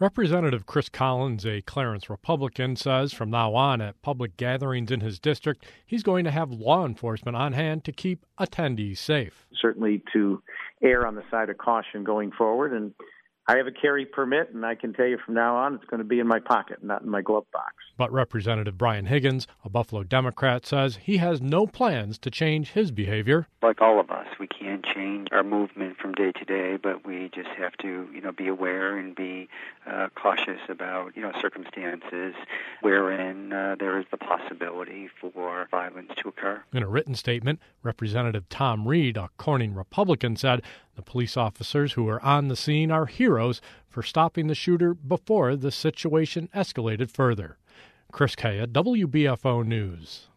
Representative Chris Collins, a Clarence Republican, says from now on at public gatherings in his district, he's going to have law enforcement on hand to keep attendees safe. Certainly to err on the side of caution going forward. And I have a carry permit, and I can tell you from now on it's going to be in my pocket, not in my glove box. But Representative Brian Higgins, a Buffalo Democrat, says he has no plans to change his behavior. Like all of us, we can't change our movement from day to day, but we just have to, be aware and be cautious about, circumstances wherein there is the possibility for violence to occur. In a written statement, Representative Tom Reed, a Corning Republican, said the police officers who were on the scene are heroes for stopping the shooter before the situation escalated further. Chris Kaya, WBFO News.